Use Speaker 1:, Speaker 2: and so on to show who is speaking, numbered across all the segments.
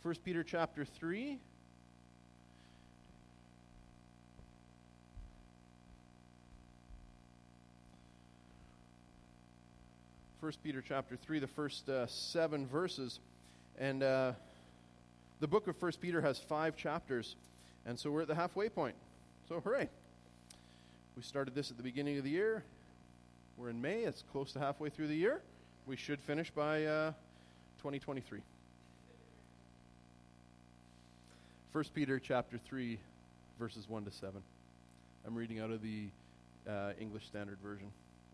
Speaker 1: 1 Peter chapter 3. First Peter chapter 3, the first 7 verses. And the book of 1 Peter has 5 chapters. And so we're at the halfway point. So hooray. We started this at the beginning of the year. We're in May. It's close to halfway through the year. We should finish by 2023. 1 Peter chapter 3, verses 1 to 7. I'm reading out of the English Standard Version.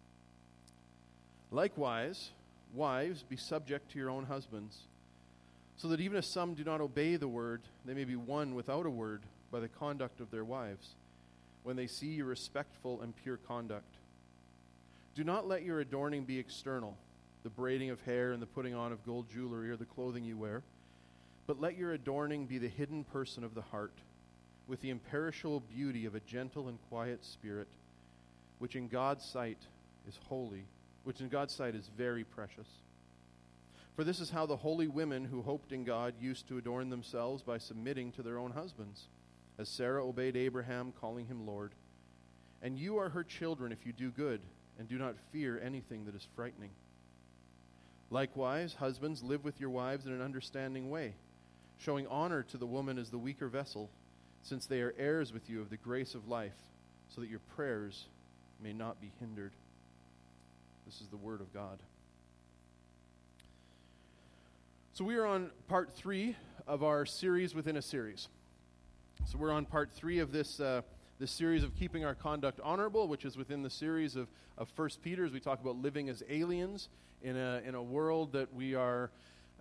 Speaker 1: Likewise, wives, be subject to your own husbands, so that even if some do not obey the word, they may be won without a word by the conduct of their wives, when they see your respectful and pure conduct. Do not let your adorning be external, the braiding of hair and the putting on of gold jewelry or the clothing you wear, but let your adorning be the hidden person of the heart, with the imperishable beauty of a gentle and quiet spirit, which in God's sight is holy, which in God's sight is very precious. For this is how the holy women who hoped in God used to adorn themselves, by submitting to their own husbands, as Sarah obeyed Abraham, calling him Lord. And you are her children if you do good, and do not fear anything that is frightening. Likewise, husbands, live with your wives in an understanding way, showing honor to the woman as the weaker vessel, since they are heirs with you of the grace of life, so that your prayers may not be hindered. This is the word of God. So we are on part 3 of our series within a series. So we're on part 3 of this series of keeping our conduct honorable, which is within the series of 1 Peter, as we talk about living as aliens in a world that we are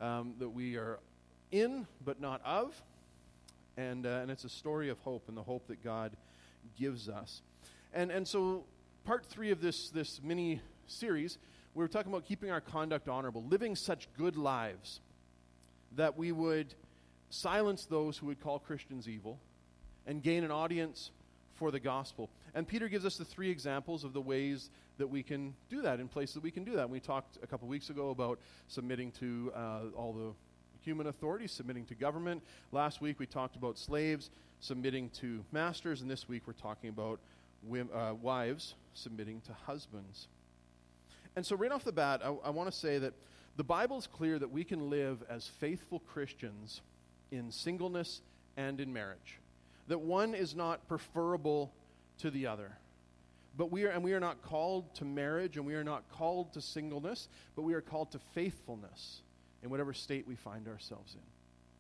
Speaker 1: in but not of, and it's a story of hope and the hope that God gives us. And so part 3 of this mini series, we were talking about keeping our conduct honorable, living such good lives that we would silence those who would call Christians evil and gain an audience for the gospel. And Peter gives us the 3 examples of the ways that we can do that, in places that we can do that. And we talked a couple weeks ago about submitting to all the human authorities, submitting to government. Last week we talked about slaves submitting to masters, and this week we're talking about wives submitting to husbands. And so right off the bat, I want to say that the Bible is clear that we can live as faithful Christians in singleness and in marriage. That one is not preferable to the other. But we are not called to marriage, and we are not called to singleness, but we are called to faithfulness in whatever state we find ourselves in.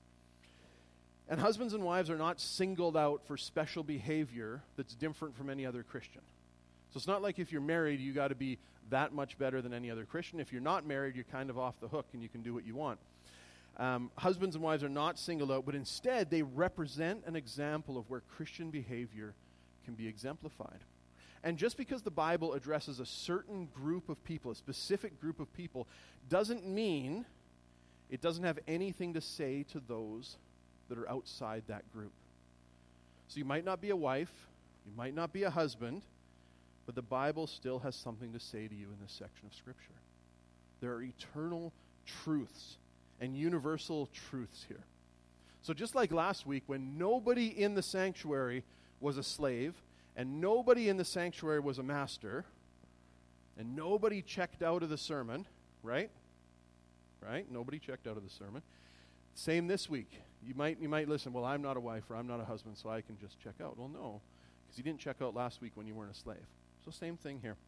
Speaker 1: And husbands and wives are not singled out for special behavior that's different from any other Christian. So it's not like if you're married, you got to be that much better than any other Christian. If you're not married, you're kind of off the hook and you can do what you want. Husbands and wives are not singled out, but instead they represent an example of where Christian behavior can be exemplified. And just because the Bible addresses a certain group of people, a specific group of people, doesn't mean it doesn't have anything to say to those that are outside that group. So you might not be a wife, you might not be a husband, but the Bible still has something to say to you in this section of Scripture. There are eternal truths and universal truths here. So just like last week, when nobody in the sanctuary was a slave, and nobody in the sanctuary was a master, and nobody checked out of the sermon, right? Right? Nobody checked out of the sermon. Same this week. You might listen, well, I'm not a wife or I'm not a husband, so I can just check out. Well, no, because you didn't check out last week when you weren't a slave. So same thing here.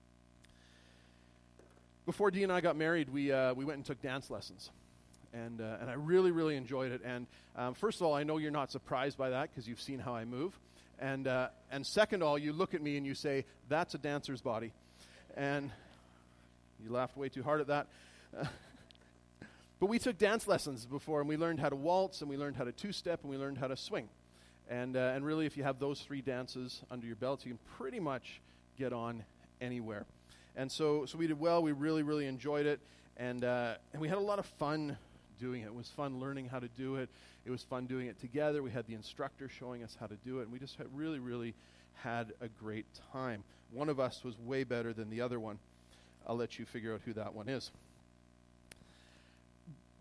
Speaker 1: Before Dee and I got married, we went and took dance lessons. And I really, really enjoyed it. And first of all, I know you're not surprised by that because you've seen how I move. And second of all, you look at me and you say, that's a dancer's body. And you laughed way too hard at that. But we took dance lessons before, and we learned how to waltz, and we learned how to two-step, and we learned how to swing. And really, if you have those 3 dances under your belt, you can pretty much get on anywhere. And so we did well. We really, really enjoyed it. And we had a lot of fun doing it. It was fun learning how to do it. It was fun doing it together. We had the instructor showing us how to do it. And we just really, really had a great time. One of us was way better than the other one. I'll let you figure out who that one is.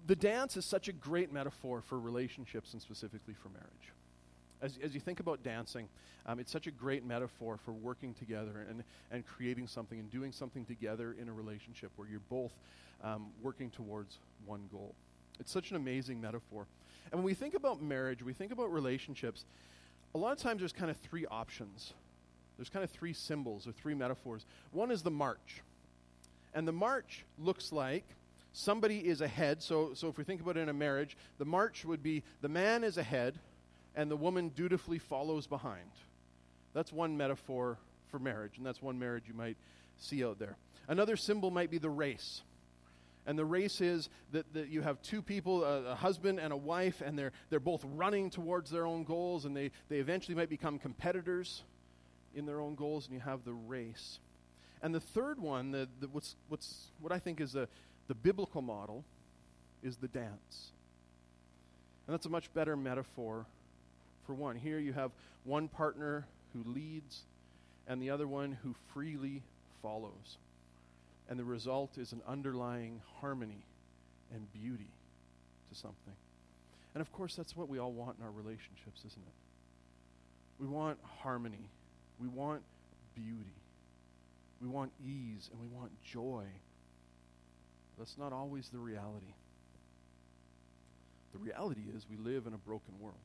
Speaker 1: The dance is such a great metaphor for relationships and specifically for marriage. As you think about dancing, it's such a great metaphor for working together and creating something and doing something together in a relationship where you're both working towards one goal. It's such an amazing metaphor. And when we think about marriage, we think about relationships, a lot of times there's kind of three options. There's kind of three symbols or three metaphors. One is the march. And the march looks like somebody is ahead. So if we think about it in a marriage, the march would be the man is ahead and the woman dutifully follows behind. That's one metaphor for marriage, and that's one marriage you might see out there. Another symbol might be the race. And the race is that you have two people, a husband and a wife, and they're both running towards their own goals, and they eventually might become competitors in their own goals, and you have the race. And the third one, what I think is the biblical model, is the dance. And that's a much better metaphor for one. Here you have one partner who leads, and the other one who freely follows. And the result is an underlying harmony and beauty to something. And of course, that's what we all want in our relationships, isn't it? We want harmony. We want beauty. We want ease, and we want joy. That's not always the reality. The reality is we live in a broken world.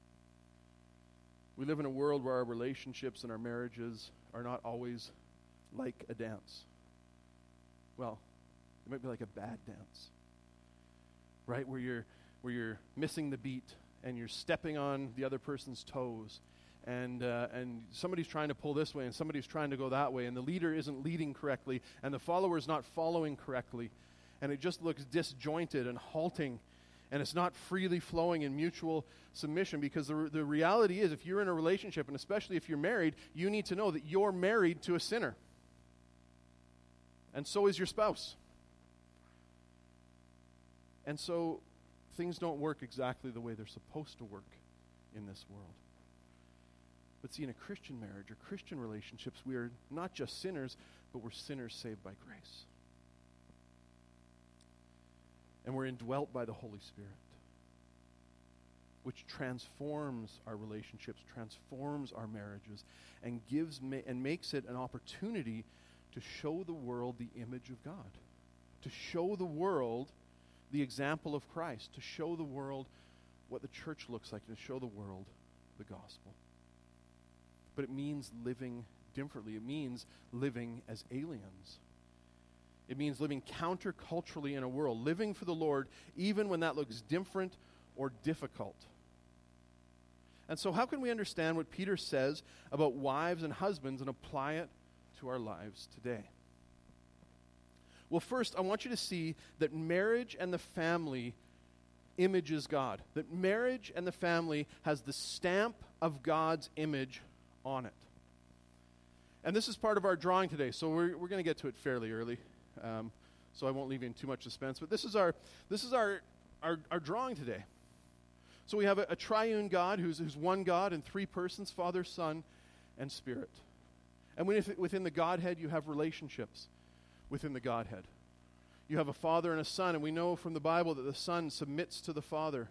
Speaker 1: We live in a world where our relationships and our marriages are not always like a dance. Well, it might be like a bad dance, right? Where you're missing the beat and you're stepping on the other person's toes, and somebody's trying to pull this way and somebody's trying to go that way, and the leader isn't leading correctly and the follower's not following correctly, and it just looks disjointed and halting, and it's not freely flowing in mutual submission, because the reality is, if you're in a relationship, and especially if you're married, you need to know that you're married to a sinner. And so is your spouse. And so things don't work exactly the way they're supposed to work in this world. But see, in a Christian marriage or Christian relationships, we are not just sinners, but we're sinners saved by grace. And we're indwelt by the Holy Spirit, which transforms our relationships, transforms our marriages, and makes it an opportunity to show the world the image of God, to show the world the example of Christ, to show the world what the church looks like, to show the world the gospel. But it means living differently. It means living as aliens. It means living counterculturally in a world, living for the Lord even when that looks different or difficult. And so how can we understand what Peter says about wives and husbands and apply it to our lives today? Well, first, I want you to see that marriage and the family images God. That marriage and the family has the stamp of God's image on it. And this is part of our drawing today, so we're going to get to it fairly early, so I won't leave you in too much suspense. But this is our drawing today. So we have a triune God who's one God in three persons, Father, Son, and Spirit. And within the Godhead, you have relationships within the Godhead. You have a father and a son, and we know from the Bible that the son submits to the father.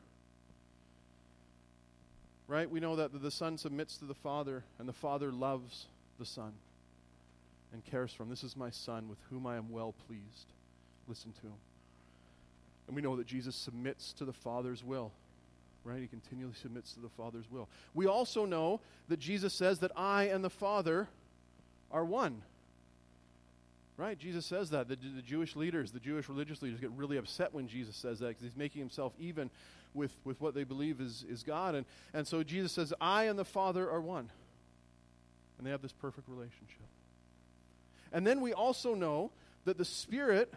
Speaker 1: Right? We know that the son submits to the father, and the father loves the son and cares for him. This is my son with whom I am well pleased. Listen to him. And we know that Jesus submits to the Father's will. Right? He continually submits to the Father's will. We also know that Jesus says that I and the Father are one. Right? Jesus says that. The Jewish leaders, the Jewish religious leaders get really upset when Jesus says that, because he's making himself even with what they believe is God. And so Jesus says, I and the Father are one. And they have this perfect relationship. And then we also know that the Spirit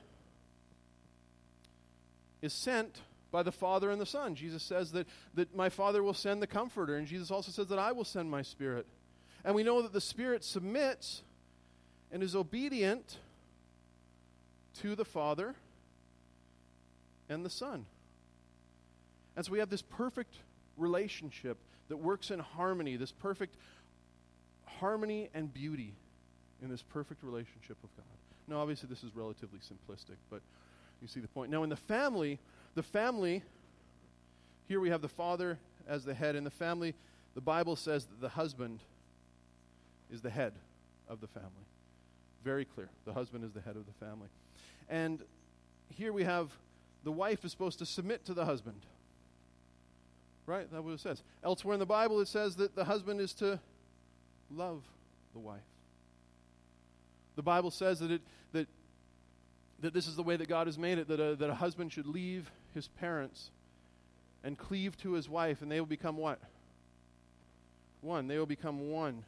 Speaker 1: is sent by the Father and the Son. Jesus says that my Father will send the Comforter, and Jesus also says that I will send my Spirit. And we know that the Spirit submits and is obedient to the Father and the Son. And so we have this perfect relationship that works in harmony, this perfect harmony and beauty in this perfect relationship with God. Now, obviously, this is relatively simplistic, but you see the point. Now, in the family the family, here we have the father as the head. In the family, the Bible says that the husband is the head of the family. Very clear. The husband is the head of the family. And here we have the wife is supposed to submit to the husband. Right? That's what it says. Elsewhere in the Bible, it says that the husband is to love the wife. The Bible says that this is the way that God has made it, that a husband should leave his parents and cleave to his wife, and they will become what? One. They will become one.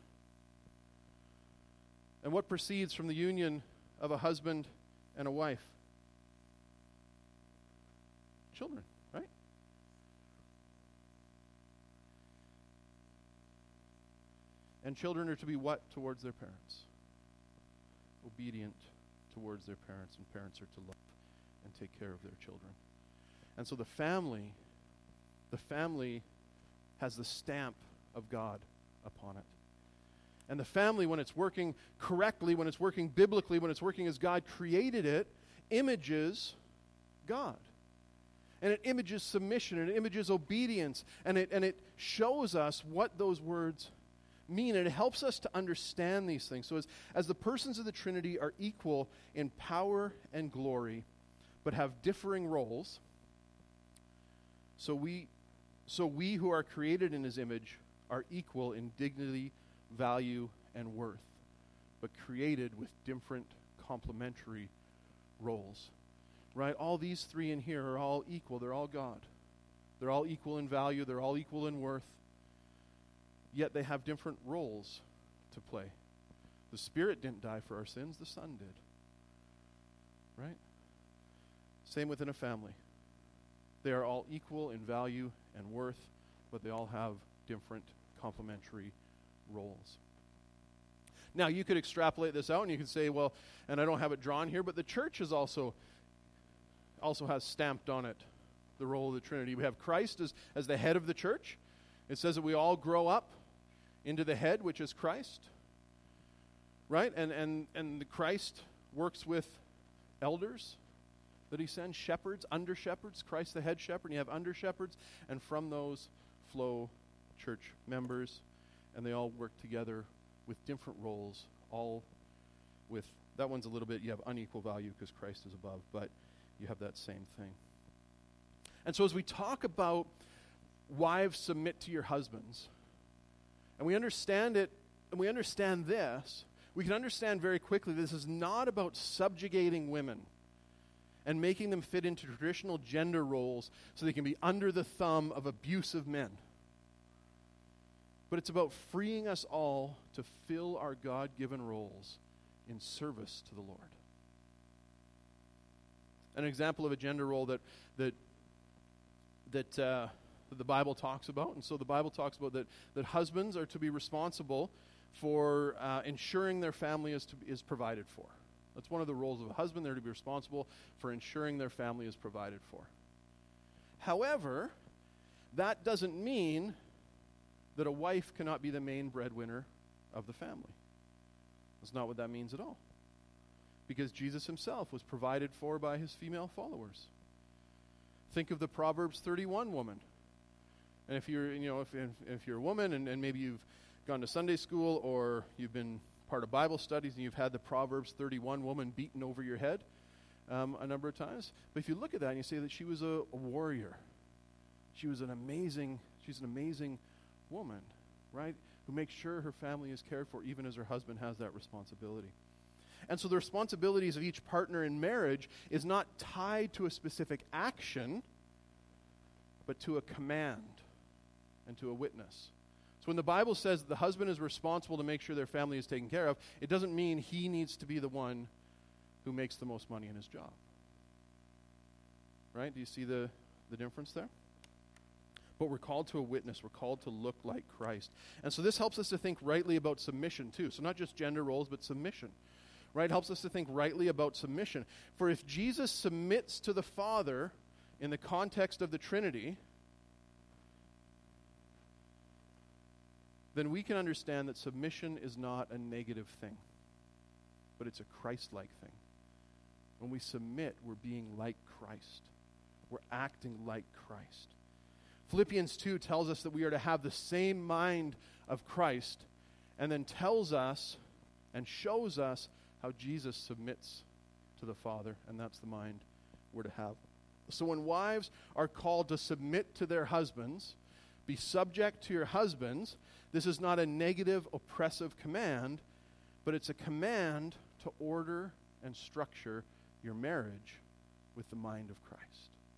Speaker 1: And what proceeds from the union of a husband and a wife? Children, right? And children are to be what towards their parents? Obedient towards their parents, and parents are to love and take care of their children. And so the family has the stamp of God upon it. And the family, when it's working correctly, when it's working biblically, when it's working as God created it, images God. And it images submission, and it images obedience, and it shows us what those words mean, and it helps us to understand these things. So as the persons of the Trinity are equal in power and glory, but have differing roles, so we who are created in his image are equal in dignity, value, and worth, but created with different complementary roles. Right? All these three in here are all equal. They're all God. They're all equal in value. They're all equal in worth. Yet they have different roles to play. The Spirit didn't die for our sins. The Son did. Right? Same within a family. They are all equal in value and worth, but they all have different complementary roles. Now, you could extrapolate this out and you could say, well, and I don't have it drawn here, but the church is also has stamped on it the role of the Trinity. We have Christ as the head of the church. It says that we all grow up into the head, which is Christ. Right? And the Christ works with elders that he sends, shepherds, under-shepherds, Christ the head shepherd, and you have under-shepherds, and from those flow church members, and they all work together with different roles, all with, that one's a little bit, you have unequal value because Christ is above, but you have that same thing. And so as we talk about wives submit to your husbands, and we understand it, and we understand this, we can understand very quickly this is not about subjugating women and making them fit into traditional gender roles so they can be under the thumb of abusive men. But it's about freeing us all to fill our God-given roles in service to the Lord. An example of a gender role that the Bible talks about, and so the Bible talks about that husbands are to be responsible for ensuring their family is provided for. That's one of the roles of a husband. They're to be responsible for ensuring their family is provided for. However, that doesn't mean that a wife cannot be the main breadwinner of the family. That's not what that means at all. Because Jesus himself was provided for by his female followers. Think of the Proverbs 31 woman. And if you're a woman and maybe you've gone to Sunday school or you've been part of Bible studies and you've had the Proverbs 31 woman beaten over your head a number of times. But if you look at that and you say that she was a warrior, she's an amazing woman, right? Who makes sure her family is cared for even as her husband has that responsibility. And so the responsibilities of each partner in marriage is not tied to a specific action, but to a command and to a witness. So when the Bible says that the husband is responsible to make sure their family is taken care of, it doesn't mean he needs to be the one who makes the most money in his job. Right? Do you see the difference there? But we're called to a witness. We're called to look like Christ. And so this helps us to think rightly about submission too. So not just gender roles, but submission. Right? Helps us to think rightly about submission. For if Jesus submits to the Father in the context of the Trinity, then we can understand that submission is not a negative thing, but it's a Christ-like thing. When we submit, we're being like Christ. we're acting like Christ. Philippians 2 tells us that we are to have the same mind of Christ, and then tells us and shows us how Jesus submits to the Father, and that's the mind we're to have. So when wives are called to submit to their husbands, be subject to your husbands, this is not a negative, oppressive command, but it's a command to order and structure your marriage with the mind of Christ.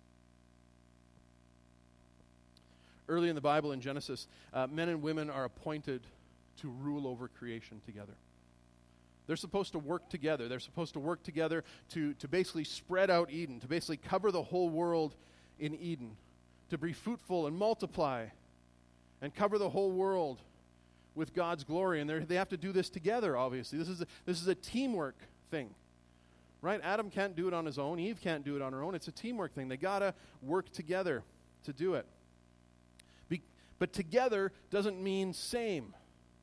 Speaker 1: Early in the Bible, in Genesis, men and women are appointed to rule over creation together. They're supposed to work together. They're supposed to work together to basically spread out Eden, to basically cover the whole world in Eden, to be fruitful and multiply and cover the whole world with God's glory. And they have to do this together, obviously. This is a teamwork thing, right? Adam can't do it on his own. Eve can't do it on her own. It's a teamwork thing. They got to work together to do it. But together doesn't mean same.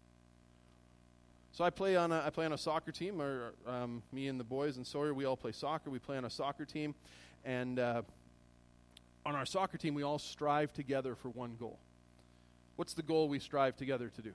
Speaker 1: So I play on a soccer team, or me and the boys and Sawyer, we all play soccer. We play on a soccer team, and on our soccer team, we all strive together for one goal. What's the goal we strive together to do?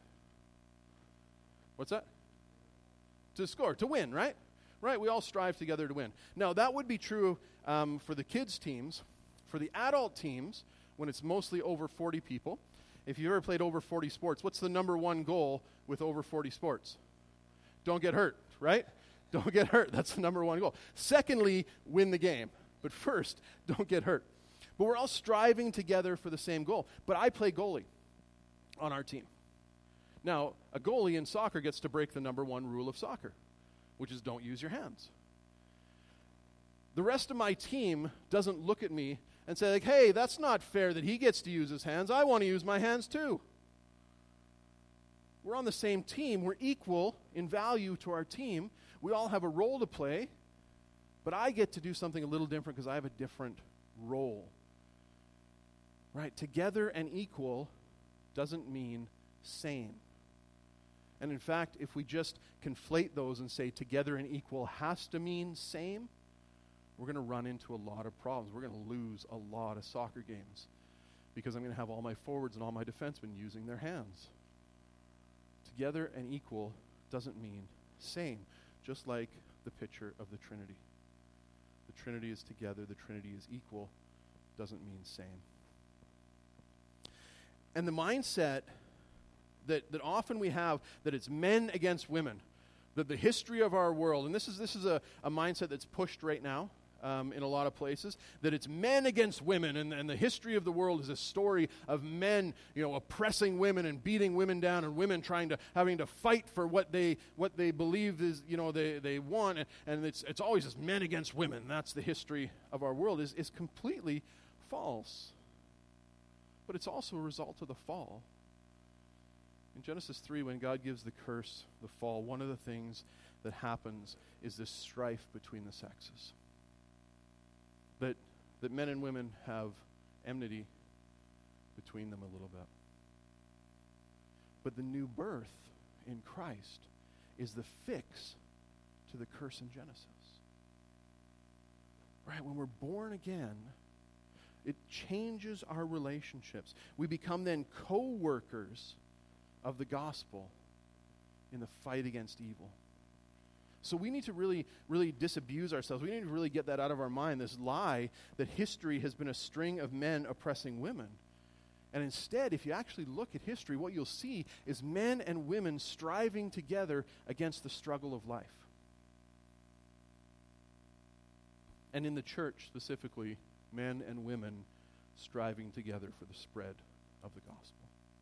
Speaker 1: What's that? To score, to win, right? Right, we all strive together to win. Now, that would be true for the kids' teams. For the adult teams, when it's mostly over 40 people, if you've ever played over 40 sports, what's the number one goal with over 40 sports? Don't get hurt, right? Don't get hurt. That's the number one goal. Secondly, win the game. But first, don't get hurt. But we're all striving together for the same goal. But I play goalie on our team. Now, a goalie in soccer gets to break the number one rule of soccer, which is don't use your hands. The rest of my team doesn't look at me and say, like, hey, that's not fair that he gets to use his hands. I want to use my hands too. We're on the same team. We're equal in value to our team. We all have a role to play, but I get to do something a little different because I have a different role. Right? Together and equal doesn't mean same. And in fact, if we just conflate those and say together and equal has to mean same, we're going to run into a lot of problems. We're going to lose a lot of soccer games because I'm going to have all my forwards and all my defensemen using their hands. Together and equal doesn't mean same, just like the picture of the Trinity. The Trinity is together, the Trinity is equal, doesn't mean same. And the mindset that often we have, that it's men against women, that the history of our world, and this is a mindset that's pushed right now in a lot of places, that it's men against women, and the history of the world is a story of men, oppressing women and beating women down, and women having to fight for what they believe is, they want, and it's always just men against women. That's the history of our world is completely false. But it's also a result of the fall. In Genesis 3, when God gives the curse, the fall, one of the things that happens is this strife between the sexes. That men and women have enmity between them a little bit. But the new birth in Christ is the fix to the curse in Genesis. Right? When we're born again, it changes our relationships. We become then co-workers of the gospel in the fight against evil. So we need to really, really disabuse ourselves. We need to really get that out of our mind, this lie that history has been a string of men oppressing women. And instead, if you actually look at history, what you'll see is men and women striving together against the struggle of life. And in the church specifically, men and women striving together for the spread of the gospel.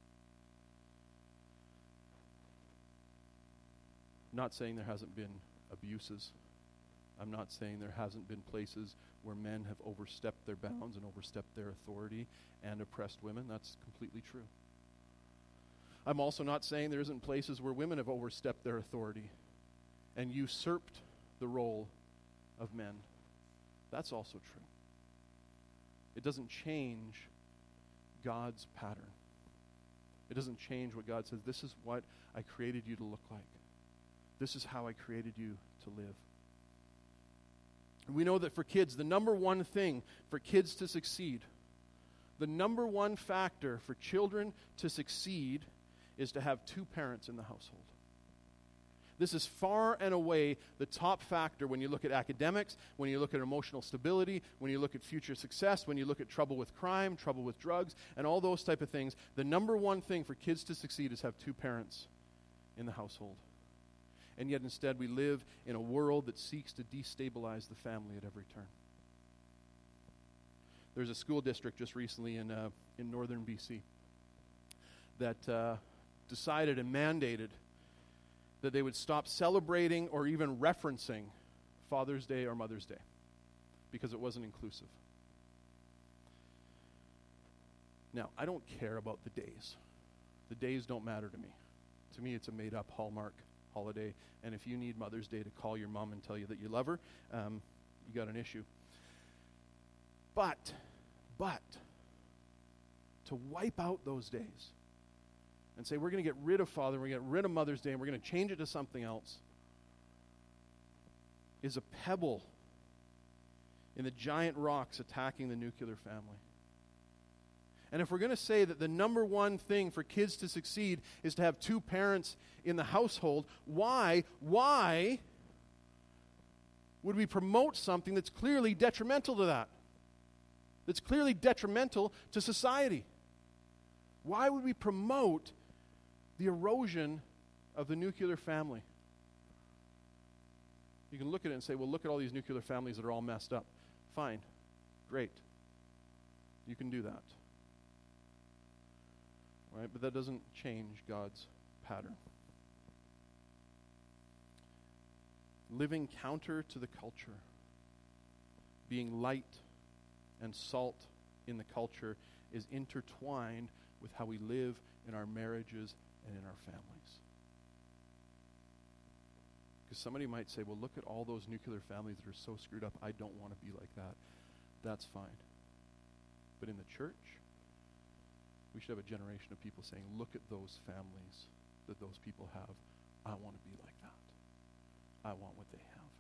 Speaker 1: I'm not saying there hasn't been abuses. I'm not saying there hasn't been places where men have overstepped their bounds and overstepped their authority and oppressed women. That's completely true. I'm also not saying there isn't places where women have overstepped their authority and usurped the role of men. That's also true. It doesn't change God's pattern. It doesn't change what God says. This is what I created you to look like. This is how I created you to live. We know that for kids, the number one thing for kids to succeed, the number one factor for children to succeed is to have two parents in the household. This is far and away the top factor when you look at academics, when you look at emotional stability, when you look at future success, when you look at trouble with crime, trouble with drugs, and all those type of things. The number one thing for kids to succeed is have two parents in the household. And yet instead we live in a world that seeks to destabilize the family at every turn. There's a school district just recently in northern BC that decided and mandated that they would stop celebrating or even referencing Father's Day or Mother's Day because it wasn't inclusive. Now, I don't care about the days. The days don't matter to me. To me, it's a made-up Hallmark holiday, and if you need Mother's Day to call your mom and tell you that you love her, you got an issue. But, to wipe out those days and say, we're going to get rid of Father, we're going to get rid of Mother's Day, and we're going to change it to something else, is a pebble in the giant rocks attacking the nuclear family. And if we're going to say that the number one thing for kids to succeed is to have two parents in the household, why would we promote something that's clearly detrimental to that? That's clearly detrimental to society? Why would we promote the erosion of the nuclear family? You can look at it and say, well, look at all these nuclear families that are all messed up. Fine. Great. You can do that. Right? But that doesn't change God's pattern. Living counter to the culture, being light and salt in the culture, is intertwined with how we live in our marriages and in our families. Because somebody might say, well, look at all those nuclear families that are so screwed up. I don't want to be like that. That's fine. But in the church, we should have a generation of people saying, look at those families that those people have. I want to be like that. I want what they have.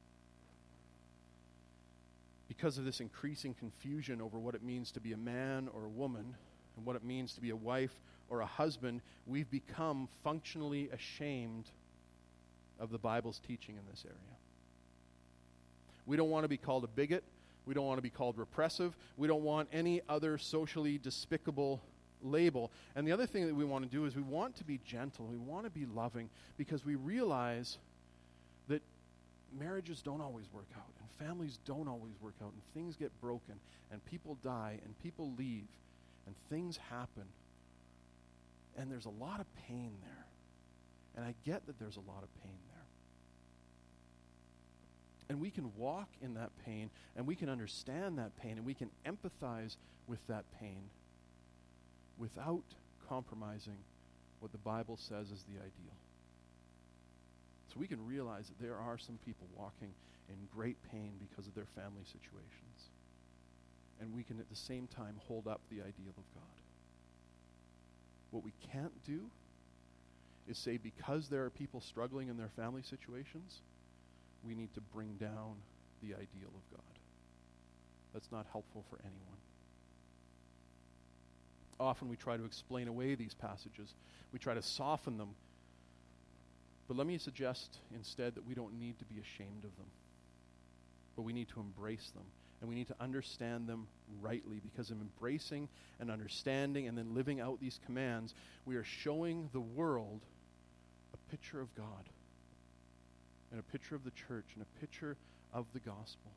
Speaker 1: Because of this increasing confusion over what it means to be a man or a woman, and what it means to be a wife or a husband, we've become functionally ashamed of the Bible's teaching in this area. We don't want to be called a bigot. We don't want to be called repressive. We don't want any other socially despicable label. And the other thing that we want to do is we want to be gentle. We want to be loving, because we realize that marriages don't always work out, and families don't always work out, and things get broken, and people die, and people leave, and things happen. And there's a lot of pain there. And I get that there's a lot of pain there. And we can walk in that pain, and we can understand that pain, and we can empathize with that pain without compromising what the Bible says is the ideal. So we can realize that there are some people walking in great pain because of their family situations. And we can at the same time hold up the ideal of God. What we can't do is say, because there are people struggling in their family situations, we need to bring down the ideal of God. That's not helpful for anyone. Often we try to explain away these passages. We try to soften them. But let me suggest instead that we don't need to be ashamed of them, but we need to embrace them. And we need to understand them rightly, because in embracing and understanding and then living out these commands, we are showing the world a picture of God, and a picture of the church, and a picture of the gospel.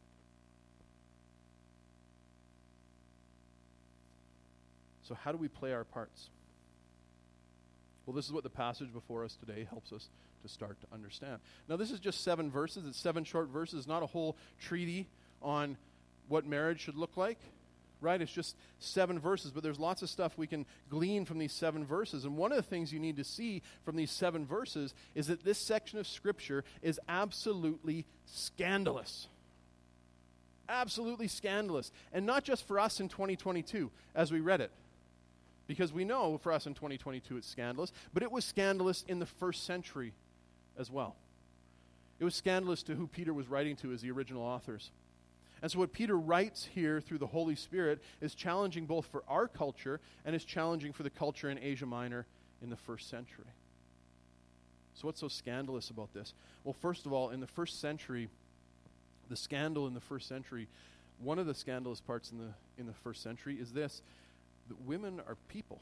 Speaker 1: So how do we play our parts? Well, this is what the passage before us today helps us to start to understand. Now, this is just 7 verses. It's 7 short verses, not a whole treaty on what marriage should look like, right? It's just 7 verses, but there's lots of stuff we can glean from these 7 verses. And one of the things you need to see from these 7 verses is that this section of Scripture is absolutely scandalous. Absolutely scandalous. And not just for us in 2022 as we read it, because we know for us in 2022 it's scandalous, but it was scandalous in the first century as well. It was scandalous to who Peter was writing to as the original authors. And so what Peter writes here through the Holy Spirit is challenging both for our culture and is challenging for the culture in Asia Minor in the first century. So what's so scandalous about this? Well, first of all, in the first century, the scandal in the first century, one of the scandalous parts in the first century is this, that women are people.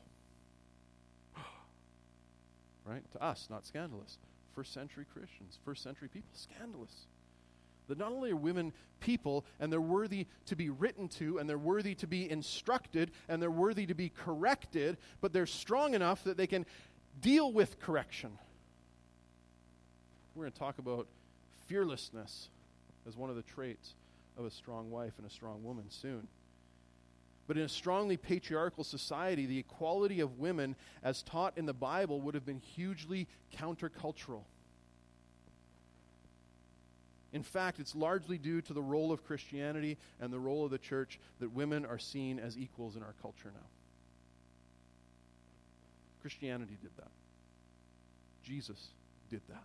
Speaker 1: Right? To us, not scandalous. First century Christians, first century people, scandalous. That not only are women people, and they're worthy to be written to, and they're worthy to be instructed, and they're worthy to be corrected, but they're strong enough that they can deal with correction. We're going to talk about fearlessness as one of the traits of a strong wife and a strong woman soon. But in a strongly patriarchal society, the equality of women as taught in the Bible would have been hugely countercultural. In fact, it's largely due to the role of Christianity and the role of the church that women are seen as equals in our culture now. Christianity did that. Jesus did that.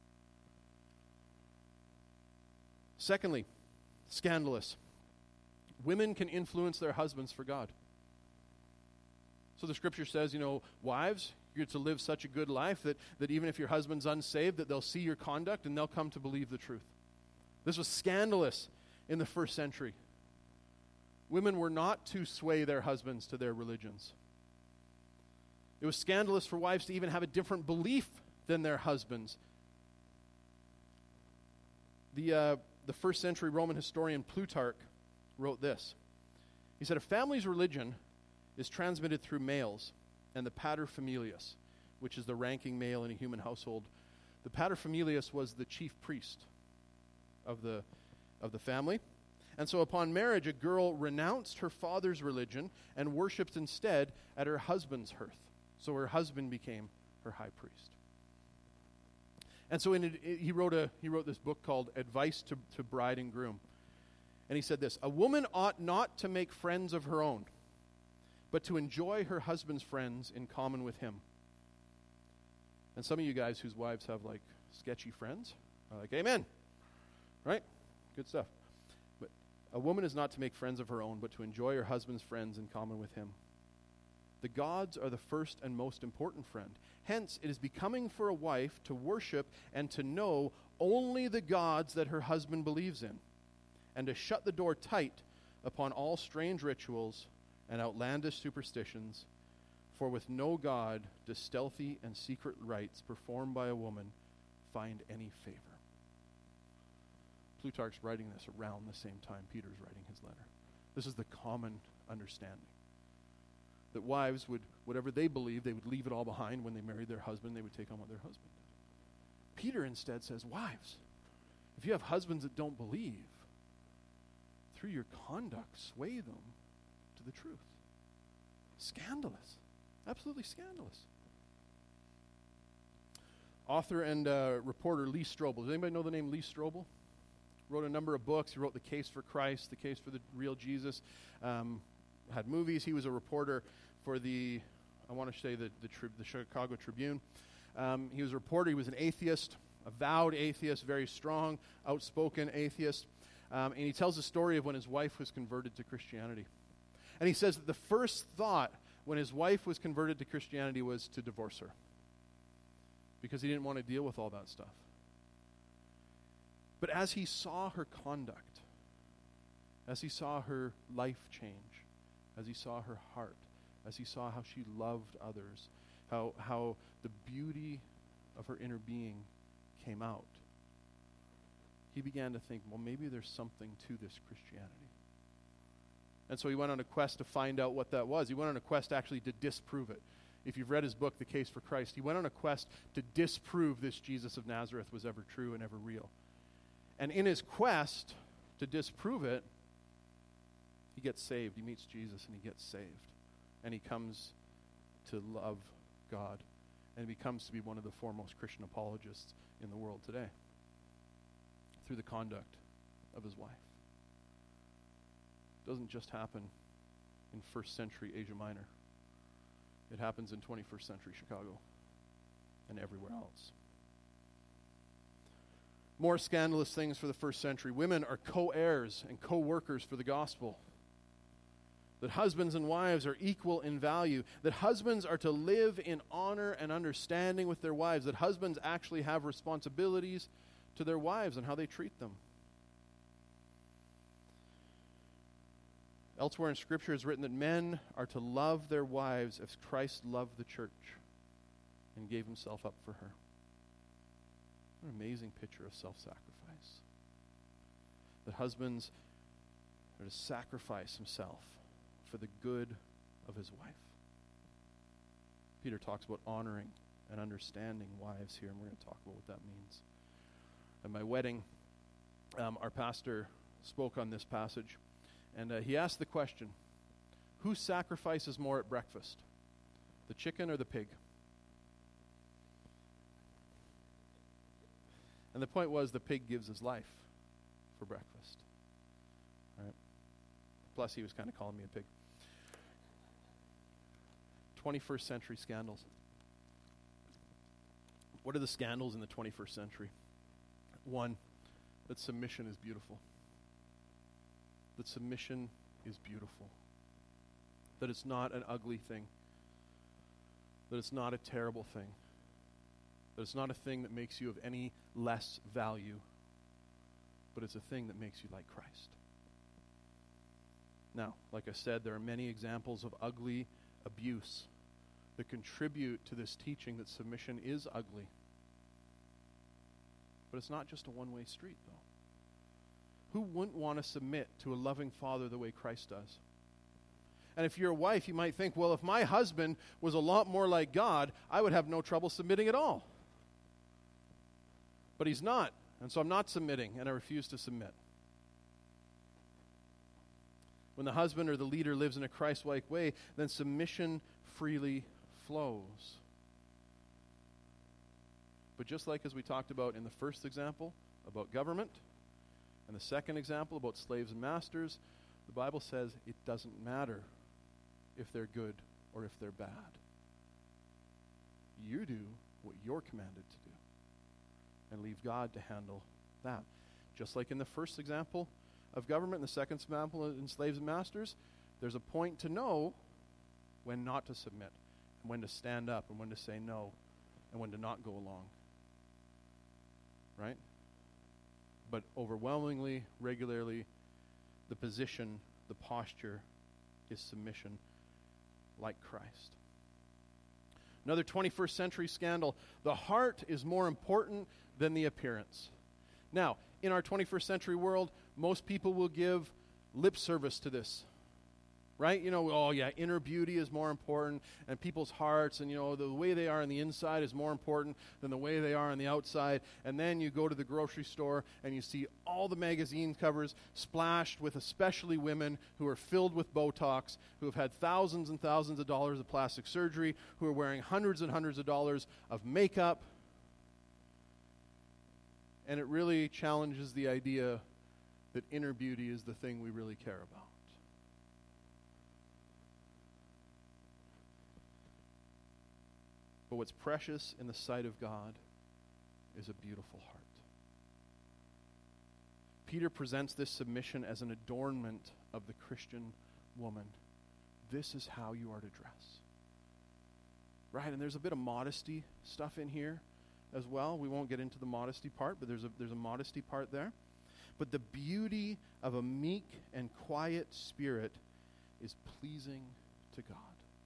Speaker 1: Secondly, scandalous. Women can influence their husbands for God. So the scripture says, wives, you're to live such a good life that even if your husband's unsaved, that they'll see your conduct and they'll come to believe the truth. This was scandalous in the first century. Women were not to sway their husbands to their religions. It was scandalous for wives to even have a different belief than their husbands. The first century Roman historian Plutarch wrote this. He said, a family's religion is transmitted through males and the paterfamilias, which is the ranking male in a human household. The paterfamilias was the chief priest of the family. And so upon marriage, a girl renounced her father's religion and worshipped instead at her husband's hearth. So her husband became her high priest. And so he wrote this book called Advice to Bride and Groom. And he said this, a woman ought not to make friends of her own, but to enjoy her husband's friends in common with him. And some of you guys whose wives have sketchy friends are like, amen. Right? Good stuff. But a woman is not to make friends of her own, but to enjoy her husband's friends in common with him. The gods are the first and most important friend. Hence, it is becoming for a wife to worship and to know only the gods that her husband believes in, and to shut the door tight upon all strange rituals and outlandish superstitions, for with no god do stealthy and secret rites performed by a woman find any favor. Plutarch's writing this around the same time Peter's writing his letter. This is the common understanding. That wives would, whatever they believed, they would leave it all behind when they married their husband. They would take on what their husband did. Peter instead says, wives, if you have husbands that don't believe, through your conduct, sway them to the truth. Scandalous. Absolutely scandalous. Author and reporter Lee Strobel. Does anybody know the name Lee Strobel? Wrote a number of books. He wrote The Case for Christ, The Case for the Real Jesus. Had movies. He was a reporter for the Chicago Tribune. He was a reporter. He was an atheist, avowed atheist, very strong, outspoken atheist. And he tells the story of when his wife was converted to Christianity. And he says that the first thought when his wife was converted to Christianity was to divorce her, because he didn't want to deal with all that stuff. But as he saw her conduct, as he saw her life change, as he saw her heart, as he saw how she loved others, how the beauty of her inner being came out, he began to think, well, maybe there's something to this Christianity. And so he went on a quest to find out what that was. He went on a quest actually to disprove it. If you've read his book, The Case for Christ, he went on a quest to disprove this Jesus of Nazareth was ever true and ever real. And in his quest to disprove it, he gets saved. He meets Jesus and he gets saved. And he comes to love God. And he becomes to be one of the foremost Christian apologists in the world today through the conduct of his wife. It doesn't just happen in first century Asia Minor. It happens in 21st century Chicago and everywhere else. More scandalous things for the first century. Women are co-heirs and co-workers for the gospel. That husbands and wives are equal in value. That husbands are to live in honor and understanding with their wives. That husbands actually have responsibilities to their wives and how they treat them. Elsewhere in Scripture it's written that men are to love their wives as Christ loved the church and gave himself up for her. What an amazing picture of self-sacrifice. That husbands are to sacrifice himself for the good of his wife. Peter talks about honoring and understanding wives here, and we're going to talk about what that means. At my wedding, our pastor spoke on this passage, and he asked the question, who sacrifices more at breakfast, the chicken or the pig? And the point was the pig gives his life for breakfast. All right? Plus, he was kind of calling me a pig. 21st century scandals. What are the scandals in the 21st century? One, that submission is beautiful. That submission is beautiful. That it's not an ugly thing. That it's not a terrible thing. That it's not a thing that makes you of any less value, but it's a thing that makes you like Christ. Now, like I said, there are many examples of ugly abuse that contribute to this teaching that submission is ugly. But it's not just a one-way street, though. Who wouldn't want to submit to a loving father the way Christ does? And if you're a wife, you might think, well, if my husband was a lot more like God, I would have no trouble submitting at all. But he's not, and so I'm not submitting, and I refuse to submit. When the husband or the leader lives in a Christ-like way, then submission freely flows. But just like as we talked about in the first example about government, and the second example about slaves and masters, the Bible says it doesn't matter if they're good or if they're bad. You do what you're commanded to do and leave God to handle that. Just like in the first example of government and the second example in slaves and masters, there's a point to know when not to submit, and when to stand up, and when to say no, and when to not go along. Right? But overwhelmingly, regularly, the position, the posture is submission like Christ. Another 21st century scandal. The heart is more important than the appearance. Now, in our 21st century world, most people will give lip service to this. Right? You know, oh yeah, inner beauty is more important, and people's hearts, and you know, the way they are on the inside is more important than the way they are on the outside. And then you go to the grocery store and you see all the magazine covers splashed with especially women who are filled with Botox, who have had thousands and thousands of dollars of plastic surgery, who are wearing hundreds and hundreds of dollars of makeup. And it really challenges the idea that inner beauty is the thing we really care about. But what's precious in the sight of God is a beautiful heart. Peter presents this submission as an adornment of the Christian woman. This is how you are to dress. Right? And there's a bit of modesty stuff in here as well. We won't get into the modesty part, but there's a modesty part there. But the beauty of a meek and quiet spirit is pleasing to God.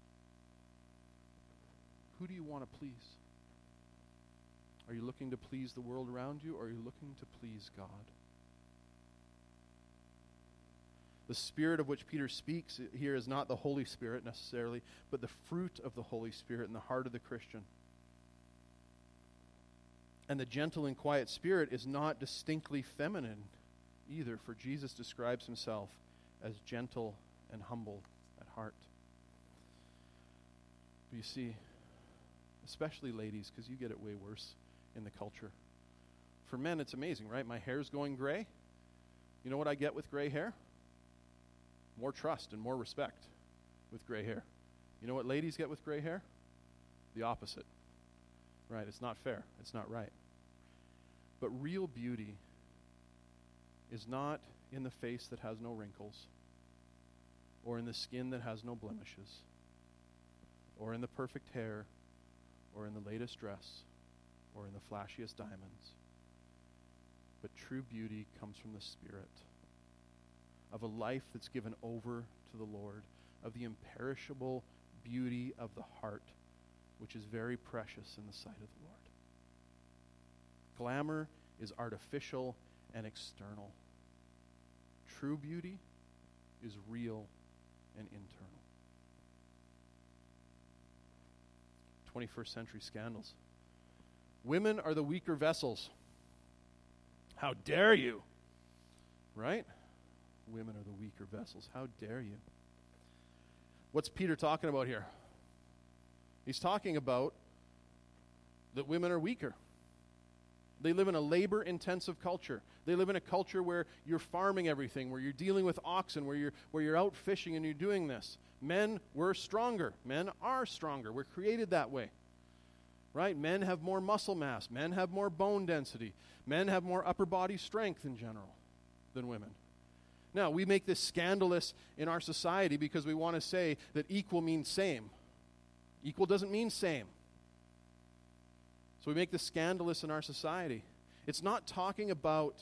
Speaker 1: Who do you want to please? Are you looking to please the world around you, or are you looking to please God? The Spirit of which Peter speaks here is not the Holy Spirit necessarily, but the fruit of the Holy Spirit in the heart of the Christian. And the gentle and quiet spirit is not distinctly feminine either, for Jesus describes himself as gentle and humble at heart. But you see, especially ladies, because you get it way worse in the culture. For men, it's amazing, right? My hair's going gray. You know what I get with gray hair? More trust and more respect with gray hair. You know what ladies get with gray hair? The opposite. Right? It's not fair. It's not right. But real beauty is not in the face that has no wrinkles, or in the skin that has no blemishes, or in the perfect hair, or in the latest dress, or in the flashiest diamonds. But true beauty comes from the Spirit, of a life that's given over to the Lord, of the imperishable beauty of the heart, which is very precious in the sight of the Lord. Glamour is artificial and external. True beauty is real and internal. 21st century scandals. Women are the weaker vessels. How dare you? Right? Women are the weaker vessels. How dare you? What's Peter talking about here? He's talking about that women are weaker. They live in a labor-intensive culture. They live in a culture where you're farming everything, where you're dealing with oxen, where you're out fishing and you're doing this. Men were stronger. Men are stronger. We're created that way. Right? Men have more muscle mass. Men have more bone density. Men have more upper body strength in general than women. Now, we make this scandalous in our society because we want to say that equal means same. Equal doesn't mean same. So we make this scandalous in our society. It's not talking about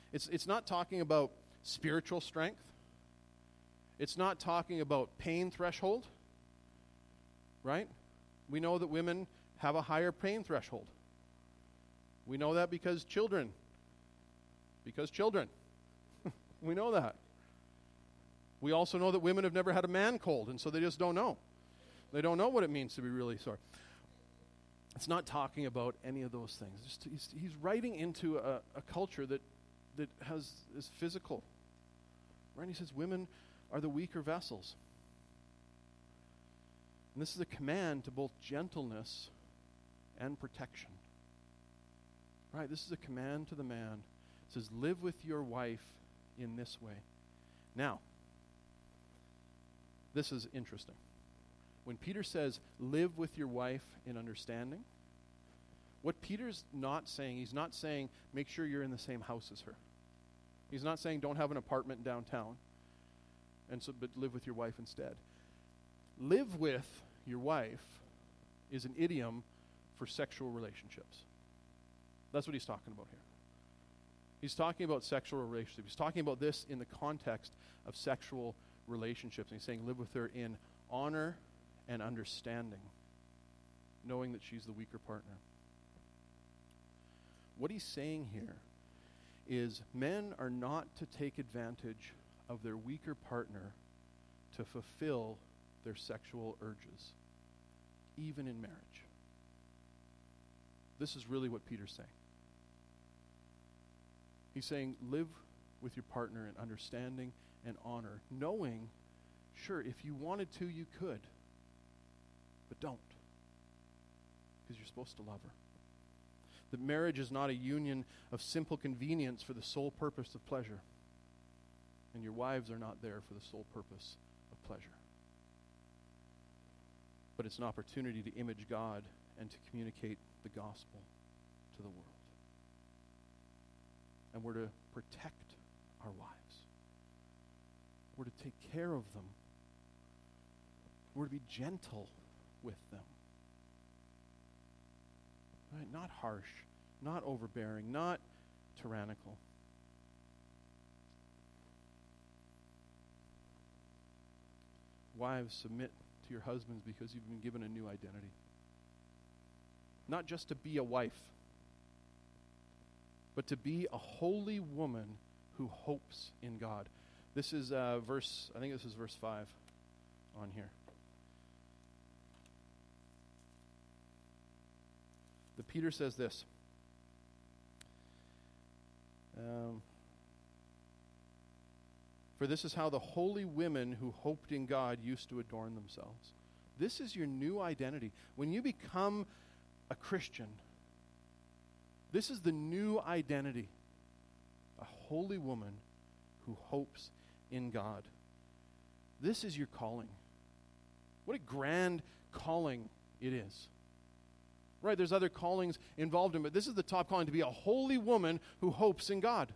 Speaker 1: spiritual strength. It's not talking about pain threshold. Right? We know that women have a higher pain threshold. We know that because children. We know that. We also know that women have never had a man cold, and so they just don't know. They don't know what it means to be really sore. It's not talking about any of those things. He's writing into a culture that is physical. Right? He says women are the weaker vessels. And this is a command to both gentleness and protection. Right? This is a command to the man. It says, live with your wife in this way. Now, this is interesting. When Peter says, live with your wife in understanding, what Peter's not saying, he's not saying, make sure you're in the same house as her. He's not saying, don't have an apartment downtown, but live with your wife instead. Live with your wife is an idiom for sexual relationships. That's what he's talking about here. He's talking about sexual relationships. He's talking about this in the context of sexual relationships. And he's saying live with her in honor and understanding, knowing that she's the weaker partner. What he's saying here is men are not to take advantage of their weaker partner to fulfill their sexual urges, even in marriage. This is really what Peter's saying. He's saying, live with your partner in understanding and honor, knowing, sure, if you wanted to, you could, but don't, because you're supposed to love her. That marriage is not a union of simple convenience for the sole purpose of pleasure, and your wives are not there for the sole purpose of pleasure. But it's an opportunity to image God and to communicate the gospel to the world. And we're to protect our wives. We're to take care of them. We're to be gentle with them. Right? Not harsh, not overbearing, not tyrannical. Wives, submit to your husbands because you've been given a new identity. Not just to be a wife, but to be a holy woman who hopes in God. This is verse 5 on here. Peter says this. For this is how the holy women who hoped in God used to adorn themselves. This is your new identity. When you become a Christian, this is the new identity. A holy woman who hopes in God. This is your calling. What a grand calling it is. Right, there's other callings involved in it, but this is the top calling, to be a holy woman who hopes in God.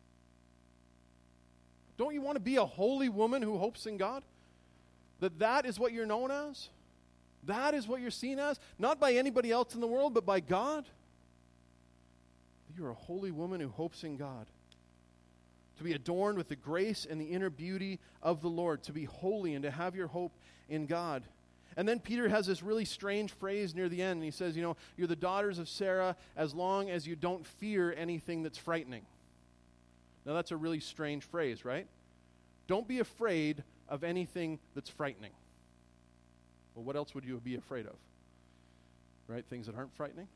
Speaker 1: Don't you want to be a holy woman who hopes in God? That is what you're known as? That is what you're seen as? Not by anybody else in the world, but by God? You're a holy woman who hopes in God. To be adorned with the grace and the inner beauty of the Lord. To be holy and to have your hope in God. And then Peter has this really strange phrase near the end. And he says, you're the daughters of Sarah as long as you don't fear anything that's frightening. Now that's a really strange phrase, right? Don't be afraid of anything that's frightening. Well, what else would you be afraid of? Right? Things that aren't frightening?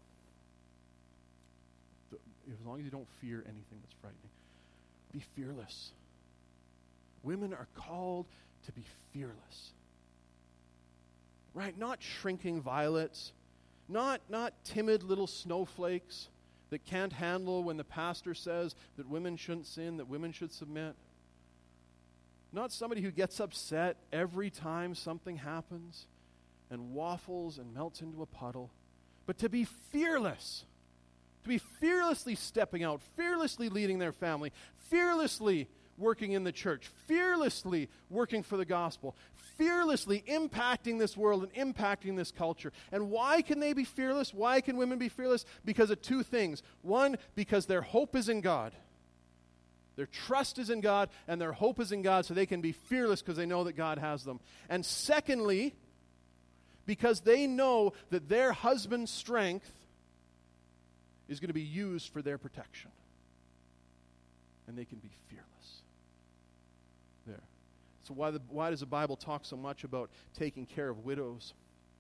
Speaker 1: As long as you don't fear anything that's frightening. Be fearless. Women are called to be fearless. Right? Not shrinking violets. Not timid little snowflakes that can't handle when the pastor says that women shouldn't sin, that women should submit. Not somebody who gets upset every time something happens and waffles and melts into a puddle, but to be fearless. To be fearlessly stepping out, fearlessly leading their family, fearlessly working in the church, fearlessly working for the gospel, fearlessly impacting this world and impacting this culture. And why can they be fearless? Why can women be fearless? Because of two things. One, because their hope is in God. Their trust is in God, and their hope is in God, so they can be fearless because they know that God has them. And secondly, because they know that their husband's strength is going to be used for their protection. And they can be fearless. There. So why does the Bible talk so much about taking care of widows?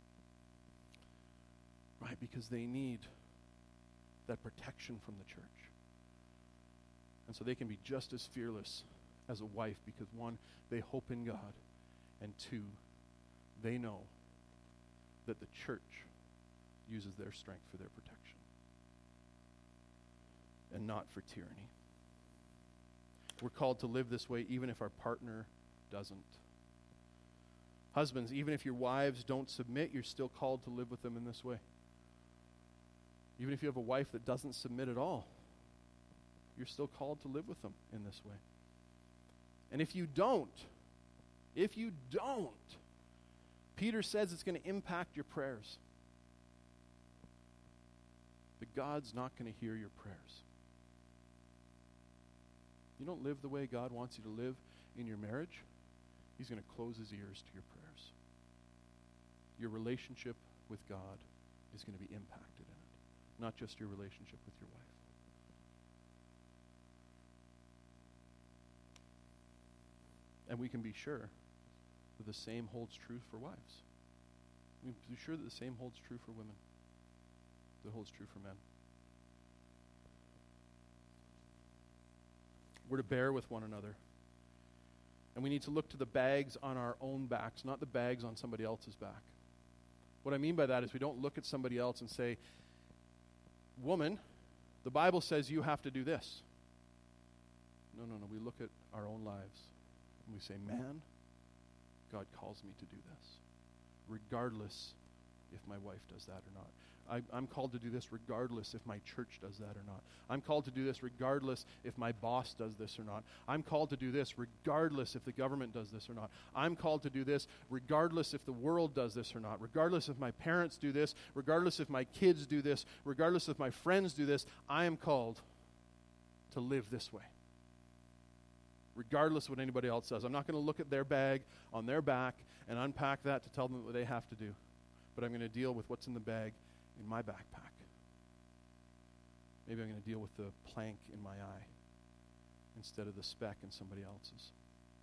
Speaker 1: Right, because they need that protection from the church. And so they can be just as fearless as a wife because, one, they hope in God, and two, they know that the church uses their strength for their protection and not for tyranny. We're called to live this way even if our partner doesn't. Husbands, even if your wives don't submit, you're still called to live with them in this way. Even if you have a wife that doesn't submit at all, you're still called to live with them in this way. And if you don't, Peter says it's going to impact your prayers. That God's not going to hear your prayers. You don't live the way God wants you to live in your marriage, He's going to close His ears to your prayers. Your relationship with God is going to be impacted in it, not just your relationship with your wife. And we can be sure that the same holds true for wives. We can be sure that the same holds true for women, that holds true for men. We're to bear with one another. And we need to look to the bags on our own backs, not the bags on somebody else's back. What I mean by that is we don't look at somebody else and say, woman, the Bible says you have to do this. No. We look at our own lives and we say, man, God calls me to do this, regardless if my wife does that or not. I'm called to do this regardless if my church does that or not. I'm called to do this regardless if my boss does this or not. I'm called to do this regardless if the government does this or not. I'm called to do this regardless if the world does this or not. Regardless if my parents do this, regardless if my kids do this, regardless if my friends do this, I am called to live this way. Regardless of what anybody else does. I'm not going to look at their bag on their back and unpack that to tell them what they have to do. But I'm going to deal with what's in the bag in my backpack. Maybe I'm going to deal with the plank in my eye instead of the speck in somebody else's.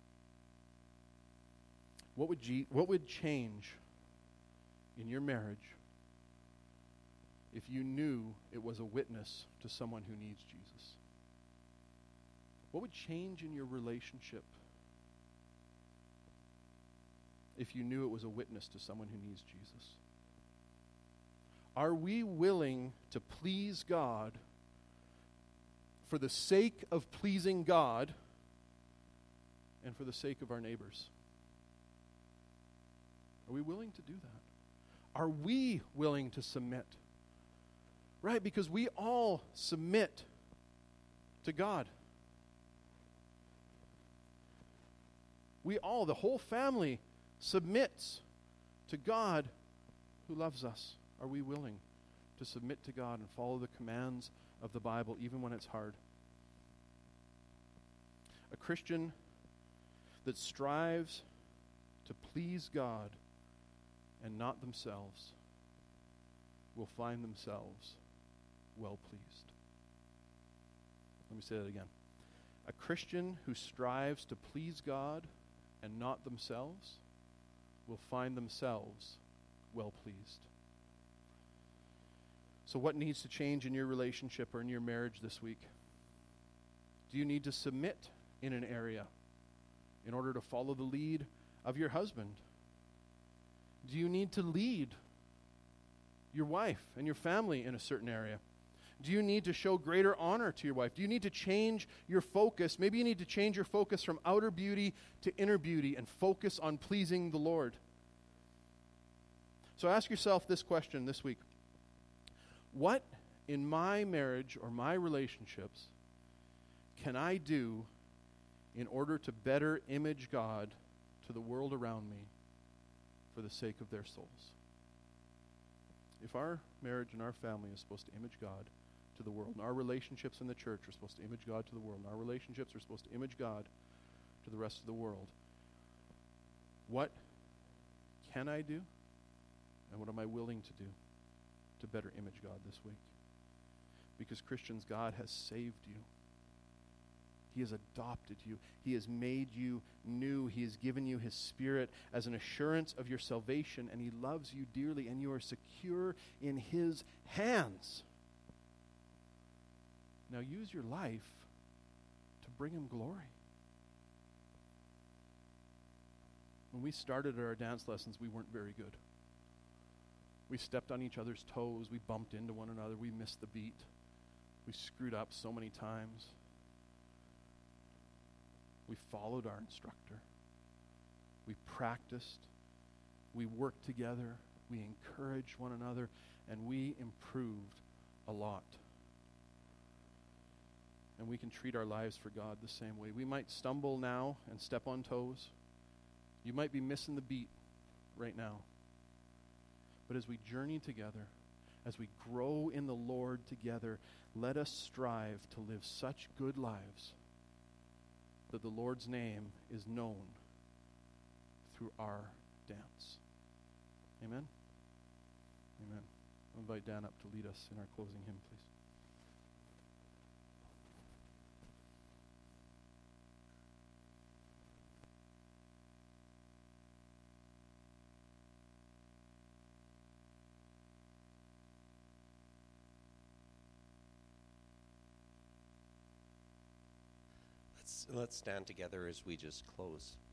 Speaker 1: What would change in your marriage if you knew it was a witness to someone who needs Jesus? What would change in your relationship if you knew it was a witness to someone who needs Jesus? Are we willing to please God for the sake of pleasing God and for the sake of our neighbors? Are we willing to do that? Are we willing to submit Right, because we all submit to God. We all, the whole family, submits to God who loves us. Are we willing to submit to God and follow the commands of the Bible even when it's hard? A Christian that strives to please God and not themselves will find themselves well pleased. Let me say that again. A Christian who strives to please God and not themselves will find themselves well pleased. So what needs to change in your relationship or in your marriage this week? Do you need to submit in an area in order to follow the lead of your husband? Do you need to lead your wife and your family in a certain area? Do you need to show greater honor to your wife? Do you need to change your focus? Maybe you need to change your focus from outer beauty to inner beauty and focus on pleasing the Lord. So ask yourself this question this week. What in my marriage or my relationships can I do in order to better image God to the world around me for the sake of their souls? If our marriage and our family is supposed to image God to the world, and our relationships in the church are supposed to image God to the world, and our relationships are supposed to image God to the rest of the world, what can I do, and what am I willing to do to better image God this week? Because Christians, God has saved you. He has adopted you. He has made you new. He has given you His Spirit as an assurance of your salvation, and He loves you dearly, and you are secure in His hands. Now use your life to bring Him glory. When we started our dance lessons, we weren't very good. We stepped on each other's toes. We bumped into one another. We missed the beat. We screwed up so many times. We followed our instructor. We practiced. We worked together. We encouraged one another. And we improved a lot. And we can treat our lives for God the same way. We might stumble now and step on toes. You might be missing the beat right now. But as we journey together, as we grow in the Lord together, let us strive to live such good lives that the Lord's name is known through our dance. Amen? Amen. I'll invite Dan up to lead us in our closing hymn, please.
Speaker 2: Let's stand together as we just close.